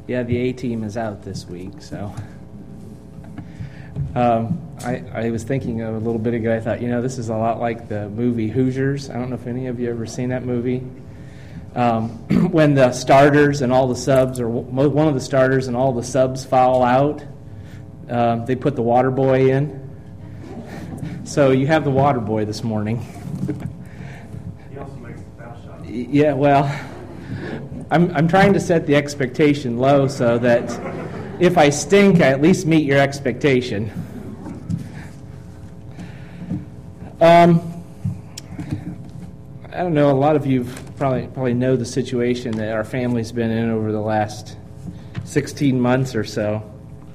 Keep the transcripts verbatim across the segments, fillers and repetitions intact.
Yeah, the A-team is out this week, so... Um, I, I was thinking of a little bit ago, I thought, you know, this is a lot like the movie Hoosiers. I don't know if any of you ever seen that movie. Um, when the starters and all the subs, or one of the starters and all the subs foul out, um, they put the water boy in. So you have the water boy this morning. He also makes the foul shot. Yeah, well, I'm I'm trying to set the expectation low so that if I stink, I at least meet your expectation. Um, I don't know, a lot of you probably probably know the situation that our family's been in over the last sixteen months or so.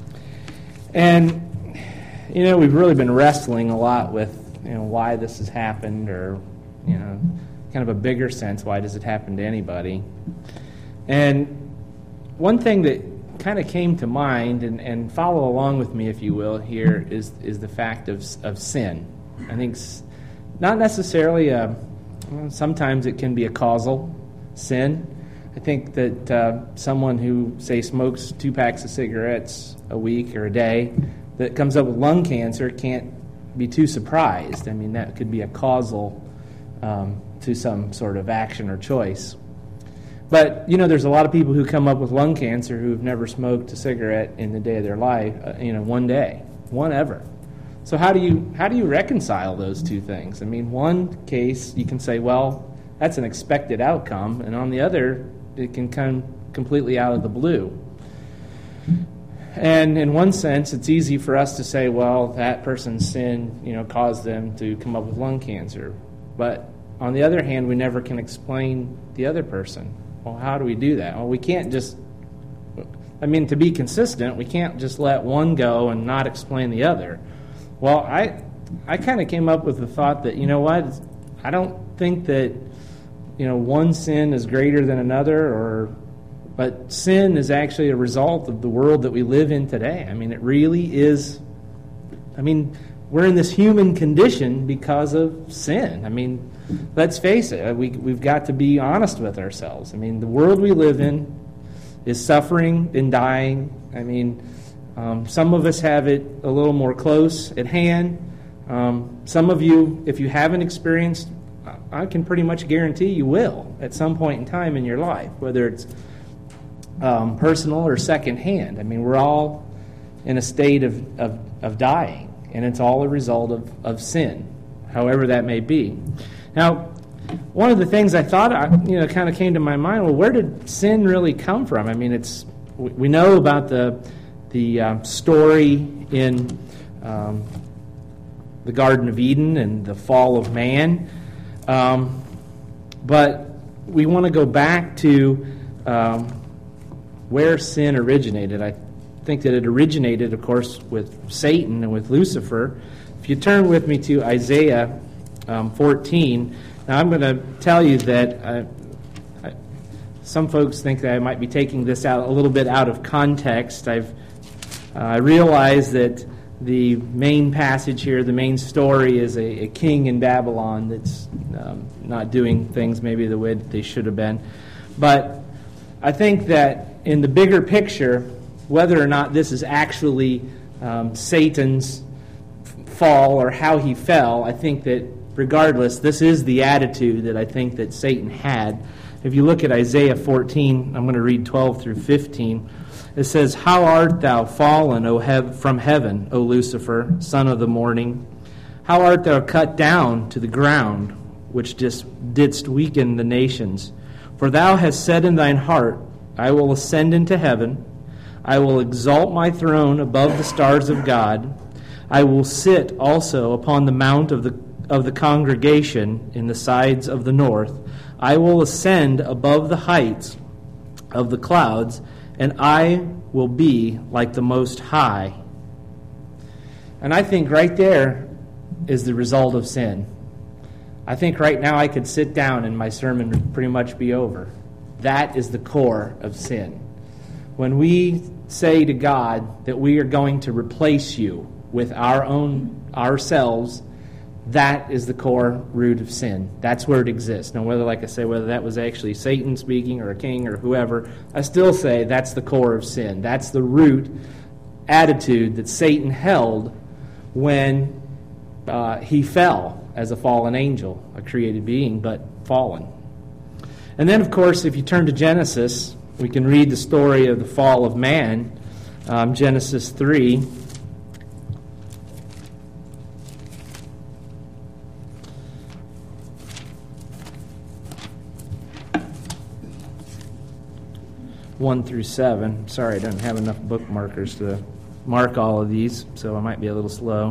And, you know, we've really been wrestling a lot with, you know, why this has happened, or, you know, kind of a bigger sense, why does it happen to anybody? And one thing that kind of came to mind, and, and follow along with me if you will here, is is the fact of of sin. I think not necessarily a, well, sometimes it can be a causal sin. I think that uh, someone who, say, smokes two packs of cigarettes a week or a day that comes up with lung cancer can't be too surprised. I mean, that could be a causal um, to some sort of action or choice. But, you know, there's a lot of people who come up with lung cancer who've never smoked a cigarette in the day of their life, uh, you know, one day, one ever. So how do you how do you reconcile those two things? I mean, one case you can say, well, that's an expected outcome, and on the other, it can come completely out of the blue. And in one sense, it's easy for us to say, well, that person's sin, you know, caused them to come up with lung cancer. But on the other hand, we never can explain the other person. Well, how do we do that? Well, we can't just, I mean, to be consistent, we can't just let one go and not explain the other. Well, I I kind of came up with the thought that, you know what, I don't think that, you know, one sin is greater than another, or but sin is actually a result of the world that we live in today. I mean, it really is, I mean, we're in this human condition because of sin. I mean, let's face it, we, we've got to be honest with ourselves. I mean, the world we live in is suffering and dying. I mean, um, some of us have it a little more close at hand. Um, some of you, if you haven't experienced, I can pretty much guarantee you will at some point in time in your life, whether it's um, personal or secondhand. I mean, we're all in a state of, of, of dying, and it's all a result of, of sin, however that may be. Now, one of the things I thought, you know, kind of came to my mind, well, where did sin really come from? I mean, it's we know about the the um, story in um, the Garden of Eden and the fall of man, um, but we want to go back to um, where sin originated. I think that it originated, of course, with Satan and with Lucifer. If you turn with me to Isaiah um, fourteen, now I'm going to tell you that uh, I, some folks think that I might be taking this out a little bit out of context. I've uh, I realize that the main passage here, the main story, is a, a king in Babylon that's um, not doing things maybe the way that they should have been. But I think that in the bigger picture, whether or not this is actually um, Satan's fall or how he fell, I think that regardless, this is the attitude that I think that Satan had. If you look at Isaiah fourteen, I'm going to read twelve through fifteen. It says, "How art thou fallen, O hev- from heaven, O Lucifer, son of the morning? How art thou cut down to the ground, which dis- didst weaken the nations? For thou hast said in thine heart, I will ascend into heaven. I will exalt my throne above the stars of God. I will sit also upon the mount of the of the congregation in the sides of the north. I will ascend above the heights of the clouds, and I will be like the Most High." And I think right there is the result of sin. I think right now I could sit down and my sermon would pretty much be over. That is the core of sin. When we say to God that we are going to replace you with our own ourselves, That is the core root of sin. That's where it exists. Now, whether, like I say, whether that was actually Satan speaking or a king or whoever, I still say that's the core of sin. That's the root attitude that Satan held when uh, he fell as a fallen angel, a created being, but fallen. And then, of course, if you turn to Genesis, we can read the story of the fall of man, um, Genesis three. one through seven. Sorry, I don't have enough bookmarkers to mark all of these, so I might be a little slow.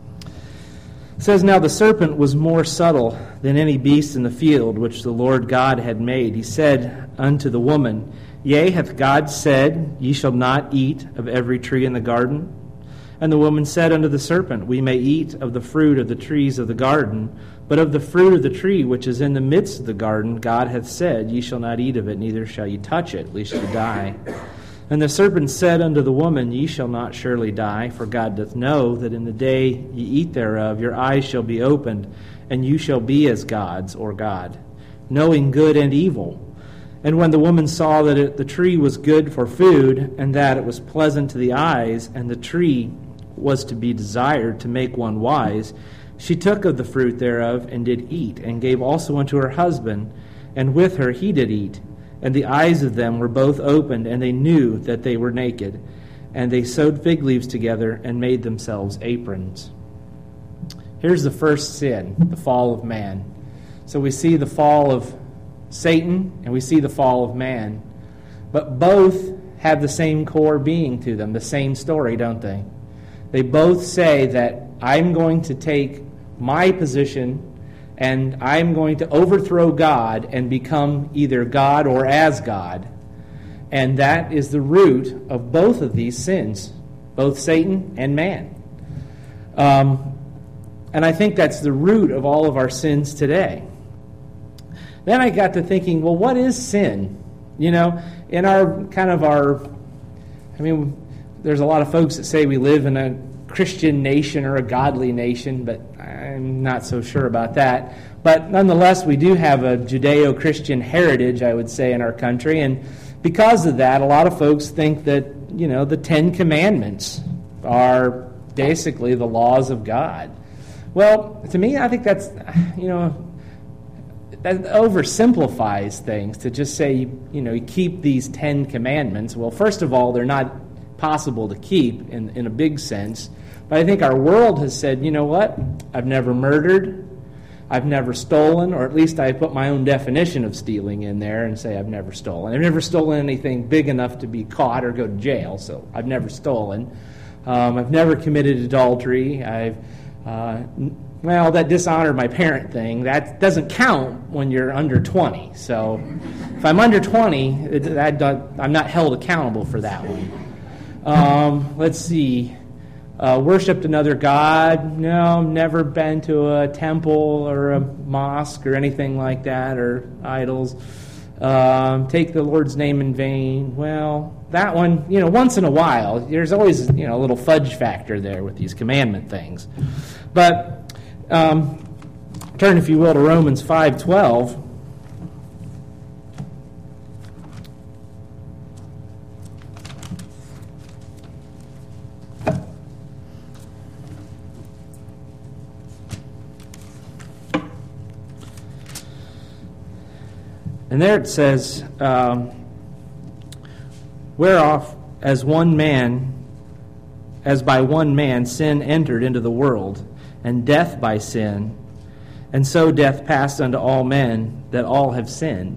It says, "Now the serpent was more subtle than any beast in the field which the Lord God had made. He said unto the woman, Yea, hath God said, Ye shall not eat of every tree in the garden? And the woman said unto the serpent, We may eat of the fruit of the trees of the garden, but of the fruit of the tree which is in the midst of the garden, God hath said, Ye shall not eat of it, neither shall ye touch it, lest ye die. And the serpent said unto the woman, Ye shall not surely die, for God doth know that in the day ye eat thereof, your eyes shall be opened, and you shall be as gods, or God, knowing good and evil. And when the woman saw that it, the tree was good for food, and that it was pleasant to the eyes, and the tree was to be desired to make one wise, she took of the fruit thereof, and did eat, and gave also unto her husband, and with her he did eat. And the eyes of them were both opened, and they knew that they were naked. And they sewed fig leaves together, and made themselves aprons." Here's the first sin, the fall of man. So we see the fall of Satan, and we see the fall of man. But both have the same core being to them, the same story, don't they? They both say that I'm going to take my position and I'm going to overthrow God and become either God or as God. And that is the root of both of these sins, both Satan and man. Um, and I think that's the root of all of our sins today. Then I got to thinking, well, what is sin? You know, in our kind of our, I mean, there's a lot of folks that say we live in a Christian nation or a godly nation, but I'm not so sure about that. But nonetheless, we do have a Judeo-Christian heritage, I would say, in our country. And because of that, a lot of folks think that, you know, the Ten Commandments are basically the laws of God. Well, to me, I think that's, you know, that oversimplifies things to just say, you know, you keep these Ten Commandments. Well, first of all, they're not possible to keep in, in a big sense. But I think our world has said, you know what, I've never murdered, I've never stolen, or at least I put my own definition of stealing in there and say I've never stolen. I've never stolen anything big enough to be caught or go to jail, so I've never stolen. Um, I've never committed adultery. I've, uh, well, that dishonored my parent thing, that doesn't count when you're under twenty. So if I'm under twenty, it, that, I'm not held accountable for that one. Um, let's see. Uh, worshipped another god? No, never been to a temple or a mosque or anything like that, or idols. Um, take the Lord's name in vain. Well, that one, you know, once in a while. There's always, you know, a little fudge factor there with these commandment things. But um, turn, if you will, to Romans five twelve. And there it says, um, whereof as one man, as by one man sin entered into the world, and death by sin, and so death passed unto all men, that all have sinned.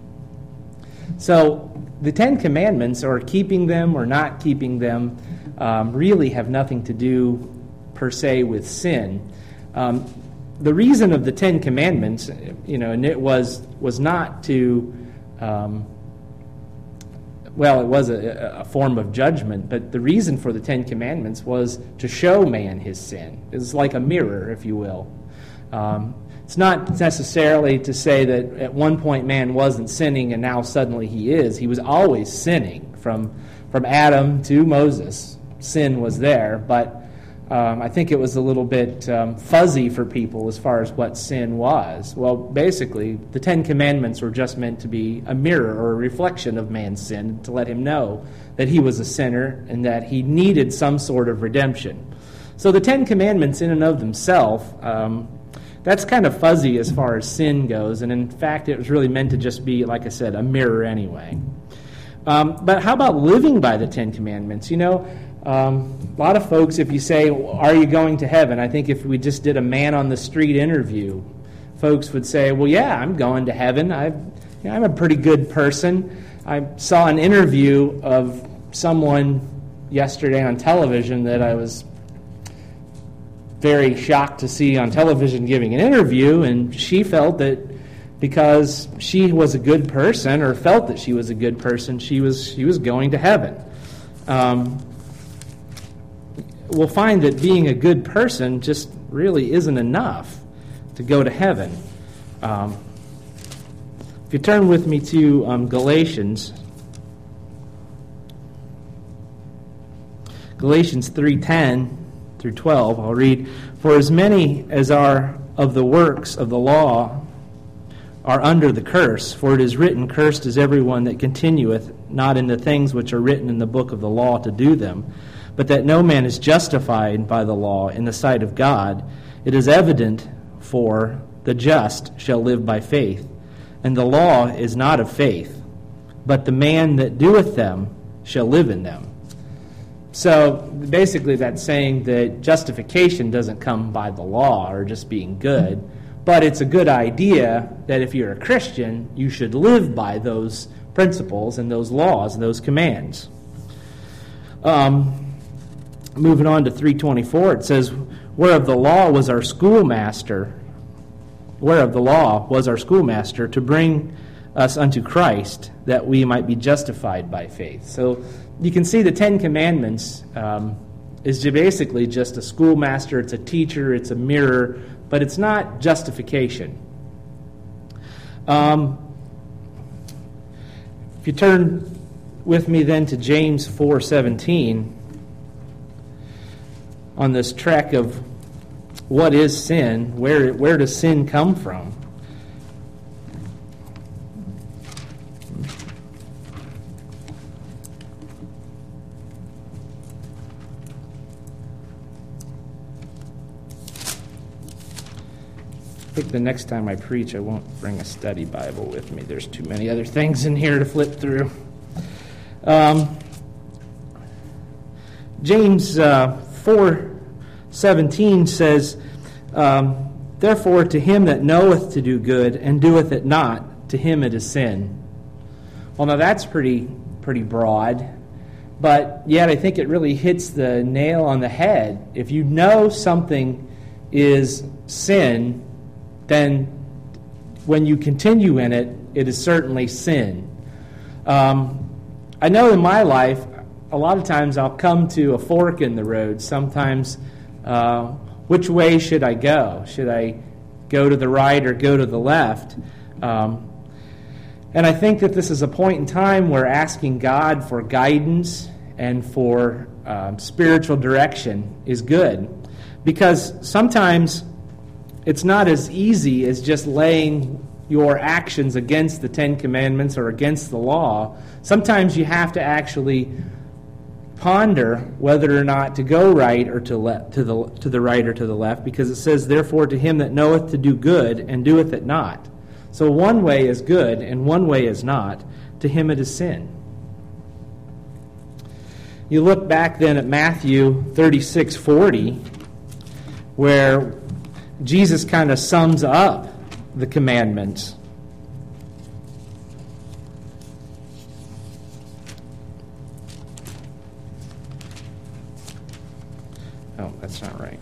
So the Ten Commandments, or keeping them or not keeping them, um, really have nothing to do per se with sin. Um, The reason of the Ten Commandments, you know, and it was was not to, um, well, it was a, a form of judgment, but the reason for the Ten Commandments was to show man his sin. It's like a mirror, if you will. Um, it's not necessarily to say that at one point man wasn't sinning and now suddenly he is. He was always sinning from from Adam to Moses. Sin was there, but um, I think it was a little bit um, fuzzy for people as far as what sin was. Well, basically, the Ten Commandments were just meant to be a mirror or a reflection of man's sin, to let him know that he was a sinner and that he needed some sort of redemption. So the Ten Commandments in and of themselves, um, that's kind of fuzzy as far as sin goes, and in fact it was really meant to just be, like I said, a mirror anyway. Um, but how about living by the Ten Commandments? You know, um, a lot of folks, if you say, are you going to heaven? I think if we just did a man-on-the-street interview, folks would say, well, yeah, I'm going to heaven. I've, you know, I'm a pretty good person. I saw an interview of someone yesterday on television that I was very shocked to see on television giving an interview, and she felt that because she was a good person, or felt that she was a good person, she was she was going to heaven. Um, we'll find that being a good person just really isn't enough to go to heaven. Um, if you turn with me to um, Galatians, Galatians three ten through twelve, I'll read, "For as many as are of the works of the law are under the curse, for it is written, Cursed is everyone that continueth not in the things which are written in the book of the law to do them, but that no man is justified by the law in the sight of God. It is evident, for the just shall live by faith. And the law is not of faith, but the man that doeth them shall live in them." So basically that's saying that justification doesn't come by the law or just being good, but it's a good idea that if you're a Christian, you should live by those principles and those laws and those commands. Um, moving on to three twenty-four, it says, "Whereof the law was our schoolmaster, whereof the law was our schoolmaster, to bring us unto Christ, that we might be justified by faith." So you can see the Ten Commandments um, is basically just a schoolmaster, it's a teacher, it's a mirror, but it's not justification. Um, if you turn with me then to James four seventeen, on this trek of what is sin, where where does sin come from? I think the next time I preach, I won't bring a study Bible with me. There's too many other things in here to flip through. Um, James uh, four seventeen says, um, "Therefore to him that knoweth to do good and doeth it not, to him it is sin." Well, now that's pretty pretty broad, but yet I think it really hits the nail on the head. If you know something is sin, then when you continue in it, it is certainly sin. Um, I know in my life, a lot of times I'll come to a fork in the road. Sometimes, uh, which way should I go? Should I go to the right or go to the left? Um, and I think that this is a point in time where asking God for guidance and for um, spiritual direction is good. Because sometimes it's not as easy as just laying your actions against the Ten Commandments or against the law. Sometimes you have to actually ponder whether or not to go right or to le- to the to the right or to the left, because it says, "Therefore to him that knoweth to do good and doeth it not." So one way is good and one way is not. To him it is sin. You look back then at Matthew thirty-six forty, where Jesus kind of sums up the commandments. Oh, that's not right.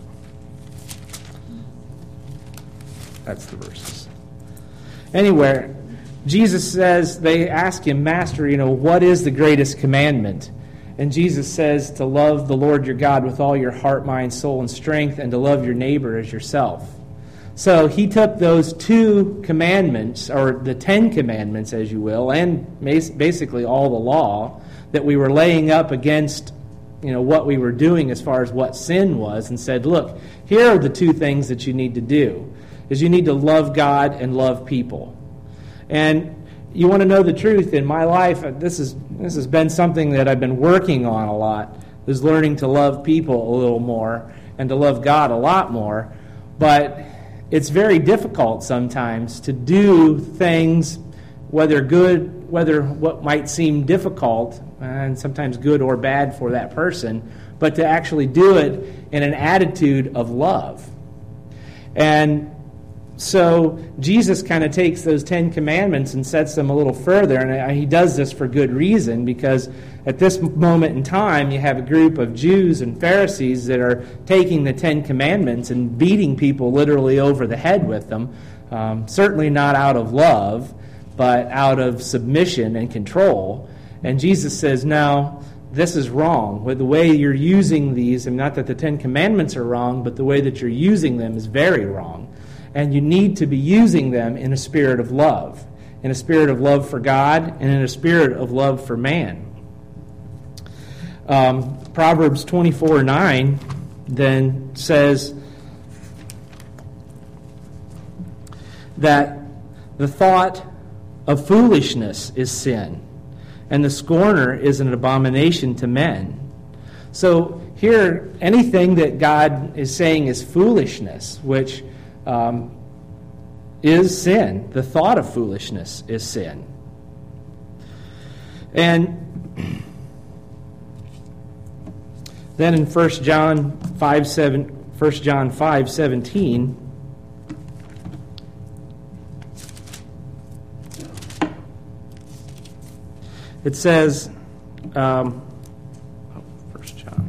That's the verses. Anywhere, Jesus says, they ask him, "Master, you know, what is the greatest commandment?" And Jesus says to love the Lord your God with all your heart, mind, soul, and strength, and to love your neighbor as yourself. So he took those two commandments, or the Ten Commandments, as you will, and basically all the law that we were laying up against you know, what we were doing as far as what sin was and said, look, here are the two things that you need to do, is you need to love God and love people. And you want to know the truth, in my life, this is this has been something that I've been working on a lot, is learning to love people a little more and to love God a lot more. But it's very difficult sometimes to do things, whether good, whether what might seem difficult, and sometimes good or bad for that person, but to actually do it in an attitude of love. And so Jesus kind of takes those Ten Commandments and sets them a little further, and he does this for good reason, because at this moment in time you have a group of Jews and Pharisees that are taking the Ten Commandments and beating people literally over the head with them, um, certainly not out of love, but out of submission and control. And Jesus says, no, this is wrong. With the way you're using these, and not that the Ten Commandments are wrong, but the way that you're using them is very wrong. And you need to be using them in a spirit of love, in a spirit of love for God, and in a spirit of love for man. Um, Proverbs twenty-four nine then says that the thought of foolishness is sin, and the scorner is an abomination to men. So here, anything that God is saying is foolishness, which Um, is sin. The thought of foolishness is sin. And then in First John five seven, First John five seventeen, it says, um, oh, First John.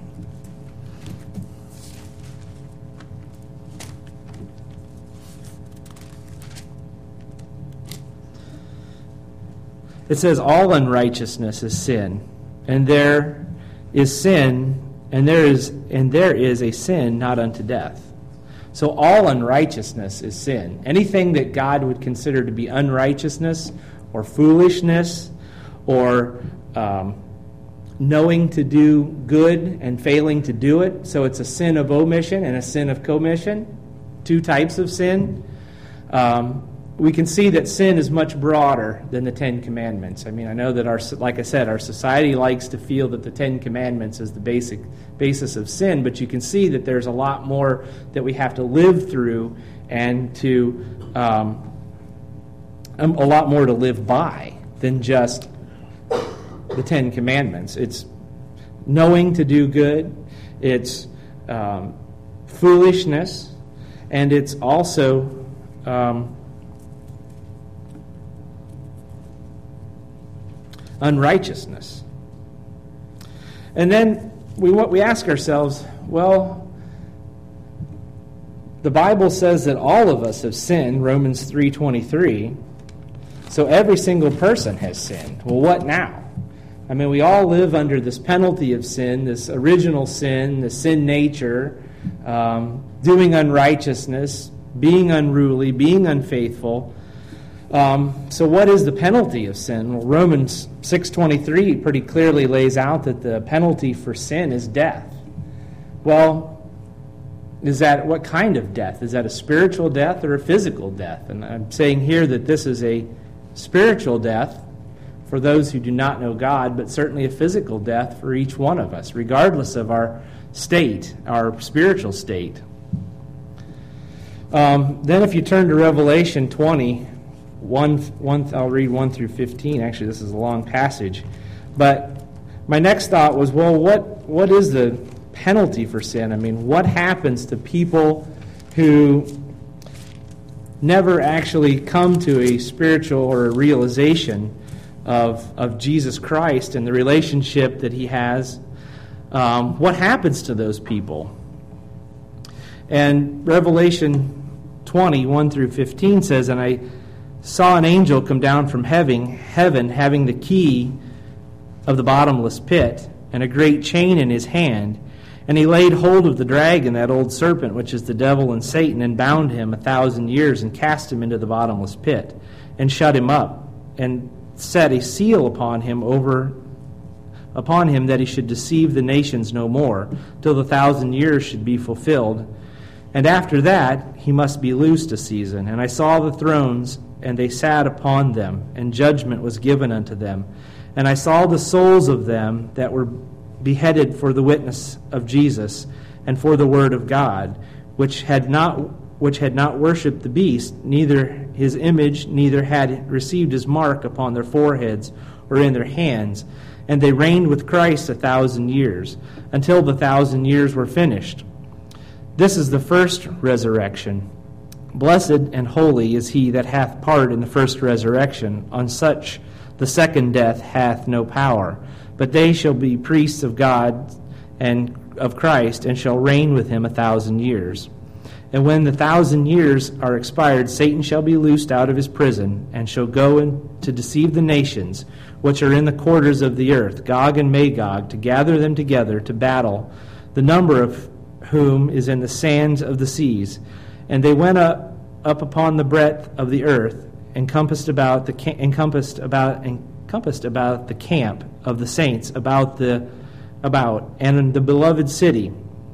It says, all unrighteousness is sin, and there is sin, and there is and there is a sin not unto death. So all unrighteousness is sin. Anything that God would consider to be unrighteousness or foolishness or um, knowing to do good and failing to do it. So it's a sin of omission and a sin of commission, two types of sin. Um, we can see that sin is much broader than the Ten Commandments. I mean, I know that, our, like I said, our society likes to feel that the Ten Commandments is the basic basis of sin, but you can see that there's a lot more that we have to live through and to um, a lot more to live by than just the Ten Commandments. It's knowing to do good, it's um, foolishness, and it's also um, unrighteousness. And then we we ask ourselves, well, the Bible says that all of us have sinned, Romans three twenty-three, so every single person has sinned. Well, what now? I mean, we all live under this penalty of sin, this original sin, the sin nature, um, doing unrighteousness, being unruly, being unfaithful. Um, so what is the penalty of sin? Well, Romans six twenty-three pretty clearly lays out that the penalty for sin is death. Well, is that what kind of death? Is that a spiritual death or a physical death? And I'm saying here that this is a spiritual death for those who do not know God, but certainly a physical death for each one of us, regardless of our state, our spiritual state. Um, then if you turn to Revelation twenty, one, one, I'll read one through fifteen. Actually, this is a long passage. But my next thought was, well, what what is the penalty for sin? I mean, what happens to people who never actually come to a spiritual or a realization of, of Jesus Christ and the relationship that he has? Um, what happens to those people? And Revelation twenty, one through fifteen says, and I saw an angel come down from heaven, heaven having the key of the bottomless pit and a great chain in his hand. And he laid hold of the dragon, that old serpent, which is the devil and Satan, and bound him a thousand years, and cast him into the bottomless pit, and shut him up, and set a seal upon him over upon him that he should deceive the nations no more, till the thousand years should be fulfilled. And after that he must be loosed a season. And I saw the thrones, and they sat upon them, and judgment was given unto them. And I saw the souls of them that were beheaded for the witness of Jesus, and for the word of God, which had not which had not worshipped the beast, neither his image, neither had received his mark upon their foreheads or in their hands. And they reigned with Christ a thousand years, until the thousand years were finished. This is the first resurrection. Blessed and holy is he that hath part in the first resurrection. On such the second death hath no power. But they shall be priests of God and of Christ, and shall reign with him a thousand years. And when the thousand years are expired, Satan shall be loosed out of his prison, and shall go in to deceive the nations which are in the quarters of the earth, Gog and Magog, to gather them together to battle, the number of whom is in the sands of the seas. And they went up up upon the breadth of the earth, encompassed about the encompassed about encompassed about the camp of the saints about the about and the beloved city.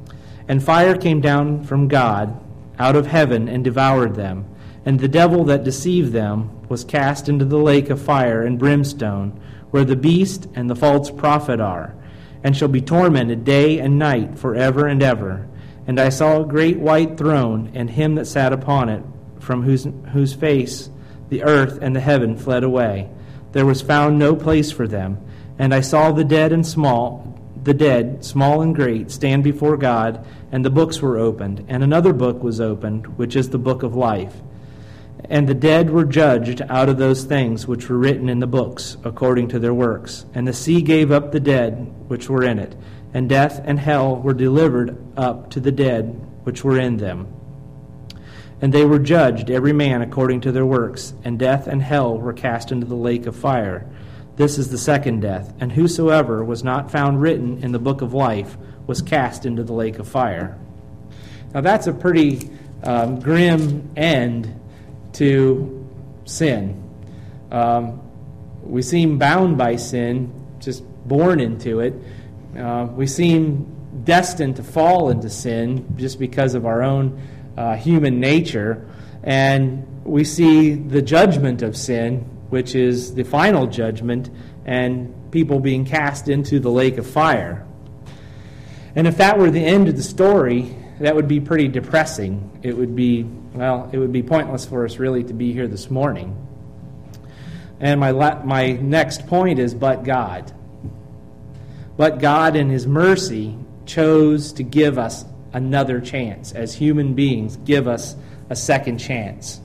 And fire came down from God out of heaven and devoured them. And the devil that deceived them was cast into the lake of fire and brimstone, where the beast and the false prophet are, and shall be tormented day and night forever and ever. And I saw a great white throne, and him that sat upon it, from whose whose face the earth and the heaven fled away. There was found no place for them. And I saw the dead and small the dead, small and great, stand before God, and the books were opened, and another book was opened, which is the book of life. And the dead were judged out of those things which were written in the books, according to their works. And the sea gave up the dead which were in it, and death and hell were delivered up to the dead which were in them. And they were judged, every man according to their works, and death and hell were cast into the lake of fire. This is the second death, and whosoever was not found written in the book of life was cast into the lake of fire. Now that's a pretty um, grim end to sin. Um, we seem bound by sin, just born into it. Uh, we seem destined to fall into sin just because of our own uh, human nature. And we see the judgment of sin, which is the final judgment, and people being cast into the lake of fire. And if that were the end of the story, that would be pretty depressing. It would be, well, it would be pointless for us really to be here this morning. And my la- my next point is, but God. But God in His mercy chose to give us another chance. As human beings, give us a second chance.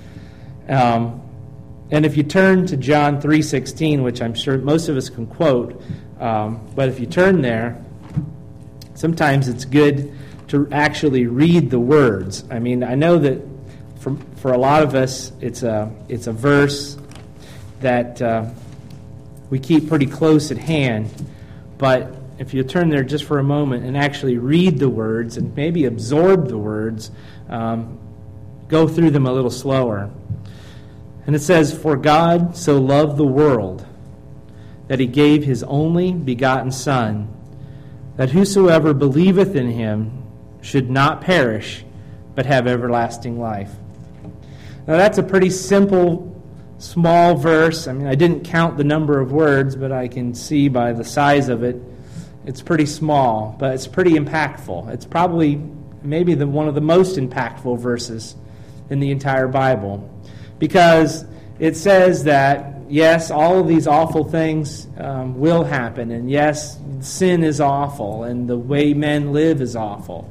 Um, and if you turn to John three sixteen, which I'm sure most of us can quote, um, but if you turn there, sometimes it's good to actually read the words. I mean, I know that for for a lot of us, it's a it's a verse that uh, we keep pretty close at hand. But if you turn there just for a moment and actually read the words and maybe absorb the words, um, go through them a little slower. And it says, "For God so loved the world that He gave His only begotten Son, that whosoever believeth in Him should not perish, but have everlasting life." Now that's a pretty simple, small verse. I mean, I didn't count the number of words, but I can see by the size of it, it's pretty small, but it's pretty impactful. It's probably maybe the one of the most impactful verses in the entire Bible, because it says that, yes, all of these awful things um, will happen, and yes, sin is awful, and the way men live is awful.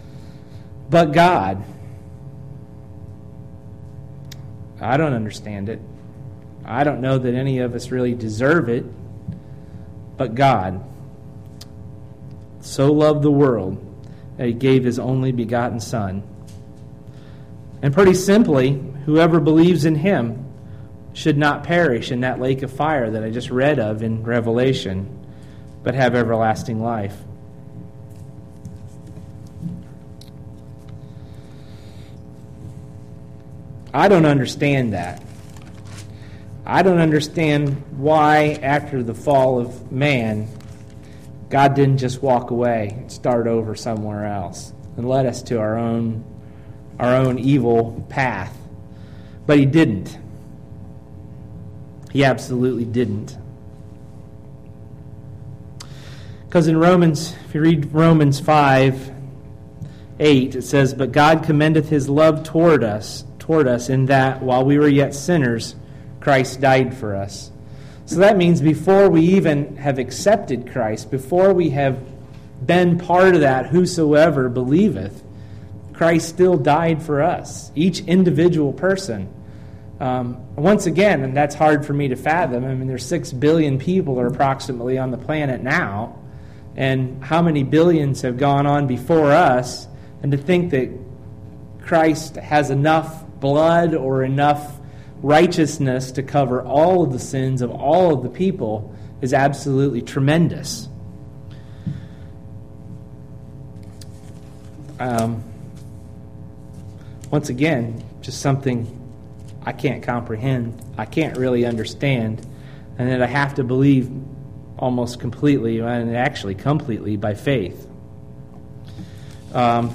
But God, I don't understand it. I don't know that any of us really deserve it, but God so loved the world that He gave His only begotten Son. And pretty simply, whoever believes in Him should not perish in that lake of fire that I just read of in Revelation, but have everlasting life. I don't understand that. I don't understand why, after the fall of man, God didn't just walk away and start over somewhere else and led us to our own our own evil path. But he didn't. He absolutely didn't. Because in Romans, if you read Romans five, eight, it says, "But God commendeth his love toward us, toward us in that, while we were yet sinners, Christ died for us." So that means before we even have accepted Christ, before we have been part of that whosoever believeth, Christ still died for us, each individual person. Um, once again, and that's hard for me to fathom, I mean, there's six billion people or approximately on the planet now, and how many billions have gone on before us, and to think that Christ has enough blood or enough righteousness to cover all of the sins of all of the people is absolutely tremendous. Um, once again, just something I can't comprehend, I can't really understand, and that I have to believe almost completely, and actually completely, by faith. Um,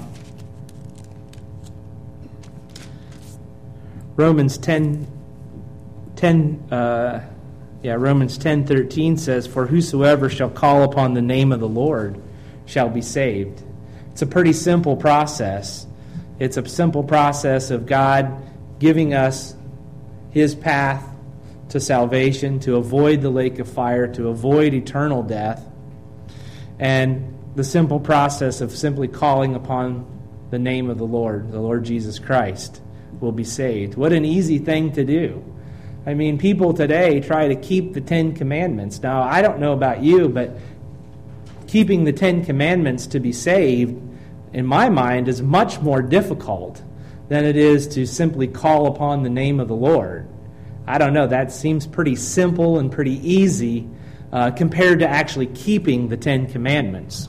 Romans ten, ten, uh, yeah, Romans ten thirteen says, "For whosoever shall call upon the name of the Lord shall be saved." It's a pretty simple process. It's a simple process of God giving us his path to salvation, to avoid the lake of fire, to avoid eternal death, and the simple process of simply calling upon the name of the Lord, the Lord Jesus Christ, will be saved. What an easy thing to do. I mean, people today try to keep the Ten Commandments. Now, I don't know about you, but keeping the Ten Commandments to be saved, in my mind, is much more difficult than it is to simply call upon the name of the Lord. I don't know, that seems pretty simple and pretty easy uh, compared to actually keeping the Ten Commandments.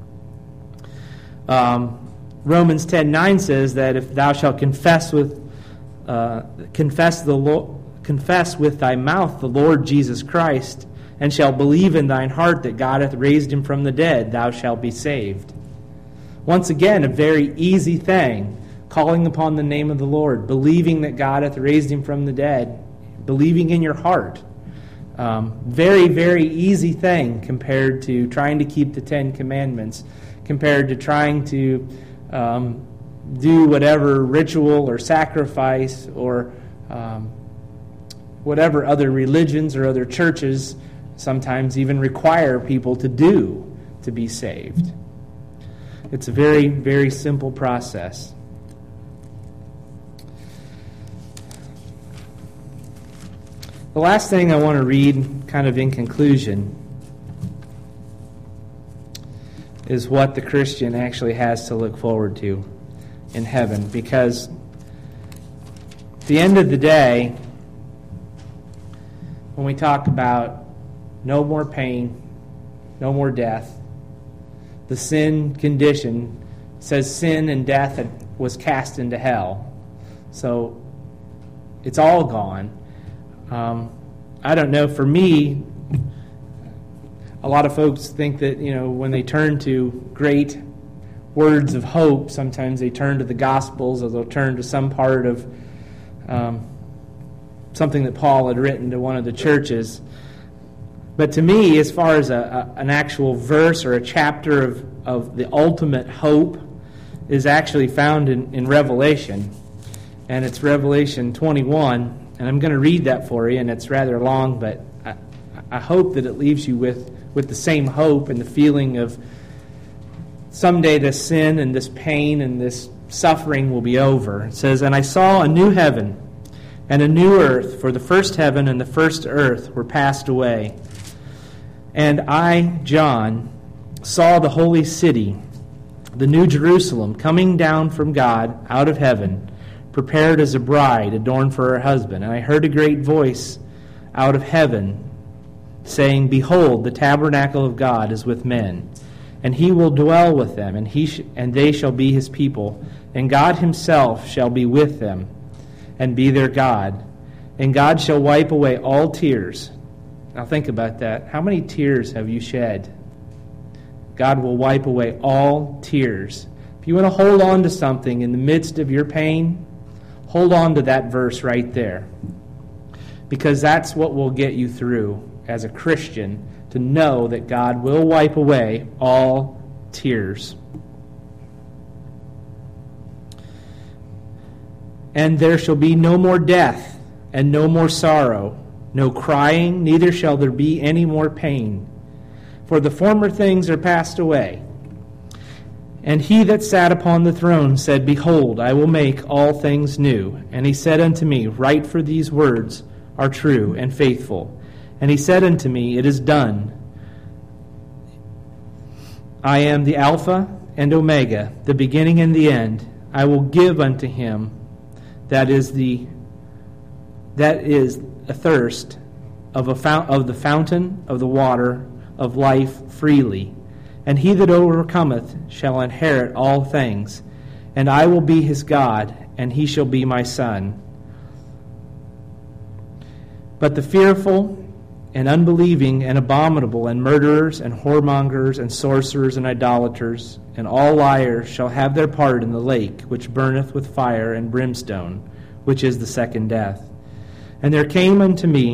Um, Romans ten nine says that if thou shalt confess with uh, confess the Lo- confess with thy mouth the Lord Jesus Christ, and shalt believe in thine heart that God hath raised him from the dead, thou shalt be saved. Once again, a very easy thing, calling upon the name of the Lord, believing that God hath raised him from the dead, believing in your heart. Um, very, very easy thing compared to trying to keep the Ten Commandments, compared to trying to um, do whatever ritual or sacrifice or um, whatever other religions or other churches sometimes even require people to do to be saved. It's a very, very simple process. The last thing I want to read, kind of in conclusion, is what the Christian actually has to look forward to in heaven. Because at the end of the day, when we talk about no more pain, no more death, the sin condition says sin and death had, was cast into hell. So it's all gone. Um, I don't know, for me, a lot of folks think that, you know, when they turn to great words of hope, sometimes they turn to the Gospels or they'll turn to some part of um, something that Paul had written to one of the churches. But to me, as far as a, a, an actual verse or a chapter of, of the ultimate hope is actually found in, in Revelation. And it's Revelation twenty-one. And I'm going to read that for you, and it's rather long, but I, I hope that it leaves you with, with the same hope and the feeling of someday this sin and this pain and this suffering will be over. It says, "And I saw a new heaven and a new earth, for the first heaven and the first earth were passed away. And I, John, saw the holy city, the new Jerusalem, coming down from God out of heaven, prepared as a bride adorned for her husband. And I heard a great voice out of heaven, saying, Behold, the tabernacle of God is with men, and he will dwell with them, and he sh- and they shall be his people, and God himself shall be with them, and be their God. And God shall wipe away all tears." Now think about that. How many tears have you shed? God will wipe away all tears. If you want to hold on to something in the midst of your pain, hold on to that verse right there. Because that's what will get you through as a Christian, to know that God will wipe away all tears. And there shall be no more death, and no more sorrow, no crying, neither shall there be any more pain. For the former things are passed away. And he that sat upon the throne said, Behold, I will make all things new. And he said unto me, Write, for these words are true and faithful. And he said unto me, It is done. I am the Alpha and Omega, the beginning and the end. I will give unto him that is the that is athirst of a fount, of the fountain of the water of life freely. And he that overcometh shall inherit all things, and I will be his God, and he shall be my son. But the fearful and unbelieving and abominable and murderers and whoremongers and sorcerers and idolaters and all liars shall have their part in the lake which burneth with fire and brimstone, which is the second death. And there came unto me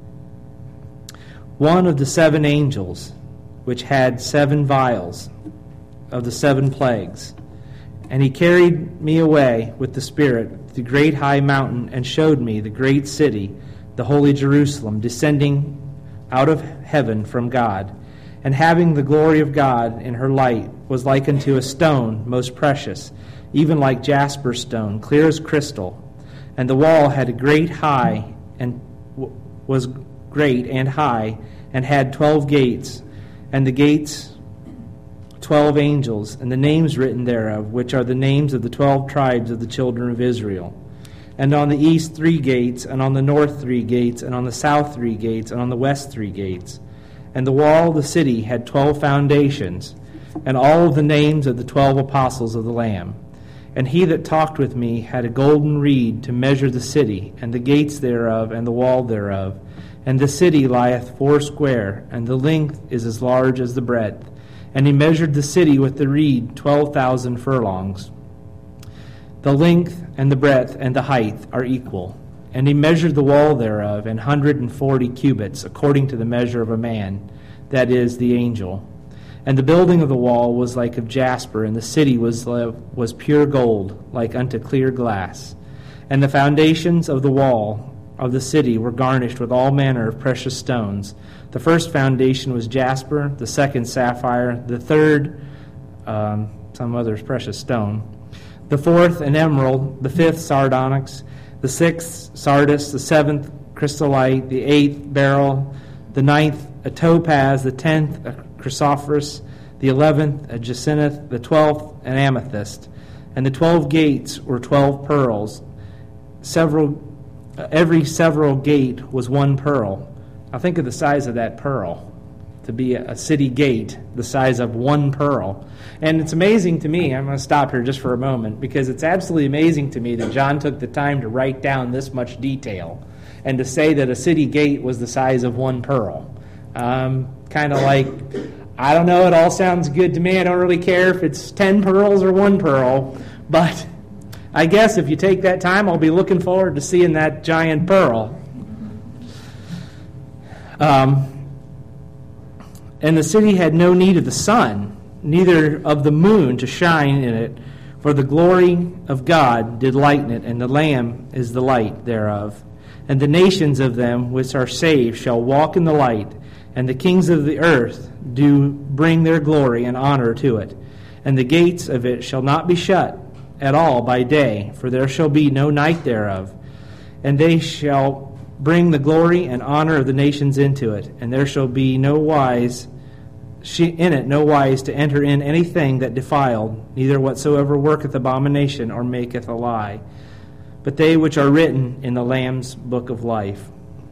one of the seven angels, which had seven vials of the seven plagues. And he carried me away with the Spirit to the great high mountain, and showed me the great city, the holy Jerusalem, descending out of heaven from God, and having the glory of God in her light, was like unto a stone most precious, even like jasper stone, clear as crystal. And the wall had a great high, and w- was great and high, and had twelve gates, and the gates twelve angels, and the names written thereof, which are the names of the twelve tribes of the children of Israel. And on the east three gates, and on the north three gates, and on the south three gates, and on the west three gates. And the wall of the city had twelve foundations, and all of the names of the twelve apostles of the Lamb. And he that talked with me had a golden reed to measure the city, and the gates thereof, and the wall thereof. And the city lieth foursquare, and the length is as large as the breadth. And he measured the city with the reed twelve thousand furlongs. The length and the breadth and the height are equal. And he measured the wall thereof an hundred and forty cubits, according to the measure of a man, that is, the angel. And the building of the wall was like of jasper, and the city was was pure gold, like unto clear glass. And the foundations of the wall of the city were garnished with all manner of precious stones. The first foundation was jasper, the second sapphire, the third um, some other precious stone, the fourth an emerald, the fifth sardonyx, the sixth sardis, the seventh chrysolite, the eighth beryl, the ninth a topaz, the tenth a chrysoprase, the eleventh a jacinth, the twelfth an amethyst. And the twelve gates were twelve pearls. Several, uh, every several gate was one pearl. Now think of the size of that pearl, to be a, a city gate the size of one pearl. And it's amazing to me, I'm going to stop here just for a moment, because it's absolutely amazing to me that John took the time to write down this much detail and to say that a city gate was the size of one pearl. Um, kind of like, I don't know, it all sounds good to me. I don't really care if it's ten pearls or one pearl, but I guess if you take that time, I'll be looking forward to seeing that giant pearl. Um, and the city had no need of the sun, neither of the moon to shine in it, for the glory of God did lighten it, and the Lamb is the light thereof. And the nations of them which are saved shall walk in the light, and the kings of the earth do bring their glory and honor to it. And the gates of it shall not be shut at all by day, for there shall be no night thereof. And they shall bring the glory and honor of the nations into it, and there shall be no wise in it no wise to enter in anything that defiled, neither whatsoever worketh abomination or maketh a lie, but they which are written in the Lamb's book of life.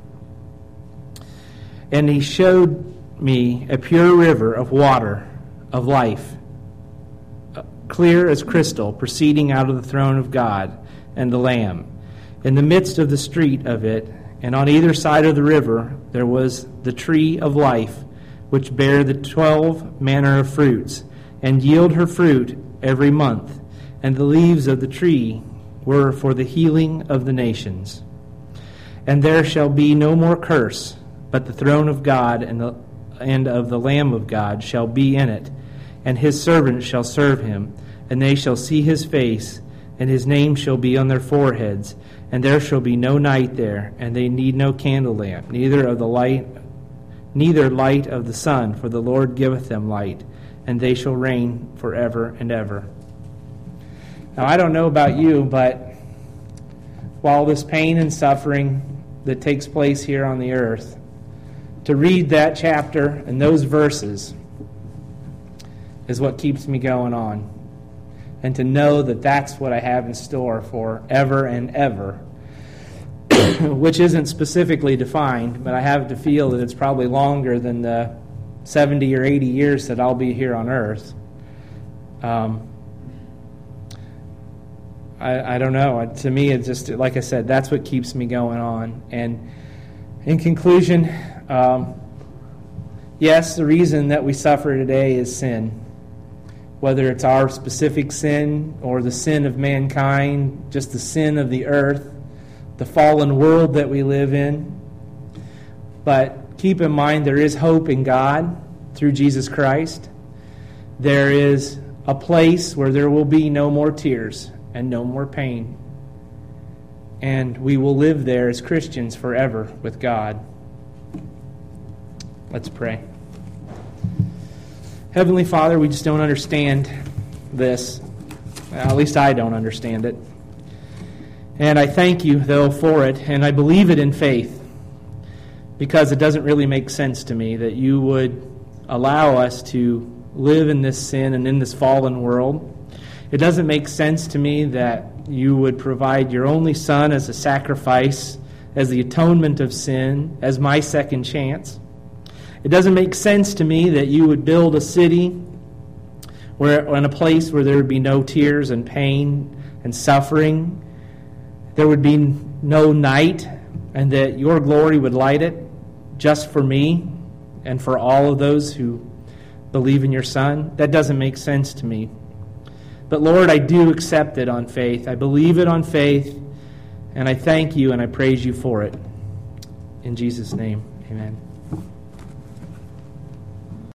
And he showed me a pure river of water of life, clear as crystal, proceeding out of the throne of God and the Lamb. In the midst of the street of it, and on either side of the river, there was the tree of life, which bear the twelve manner of fruits, and yield her fruit every month. And the leaves of the tree were for the healing of the nations. And there shall be no more curse, but the throne of God and the and of the Lamb of God shall be in it, and his servants shall serve him, and they shall see his face, and his name shall be on their foreheads. And there shall be no night there, and they need no candle lamp, neither of the light, neither light of the sun, for the Lord giveth them light, and they shall reign forever and ever. Now, I don't know about you, but while this pain and suffering that takes place here on the earth, to read that chapter and those verses is what keeps me going on. And to know that that's what I have in store for ever and ever, which isn't specifically defined, but I have to feel that it's probably longer than the seventy or eighty years that I'll be here on earth. Um, I, I don't know. To me, it's just, like I said, that's what keeps me going on. And in conclusion, um, yes, the reason that we suffer today is sin. Whether it's our specific sin or the sin of mankind, just the sin of the earth, the fallen world that we live in. But keep in mind, there is hope in God through Jesus Christ. There is a place where there will be no more tears and no more pain. And we will live there as Christians forever with God. Let's pray. Heavenly Father, we just don't understand this. Well, at least I don't understand it. And I thank you, though, for it, and I believe it in faith, because it doesn't really make sense to me that you would allow us to live in this sin and in this fallen world. It doesn't make sense to me that you would provide your only Son as a sacrifice, as the atonement of sin, as my second chance. It doesn't make sense to me that you would build a city where, in a place where there would be no tears and pain and suffering. There would be no night, and that your glory would light it just for me and for all of those who believe in your Son. That doesn't make sense to me. But Lord, I do accept it on faith. I believe it on faith, and I thank you and I praise you for it. In Jesus' name, amen.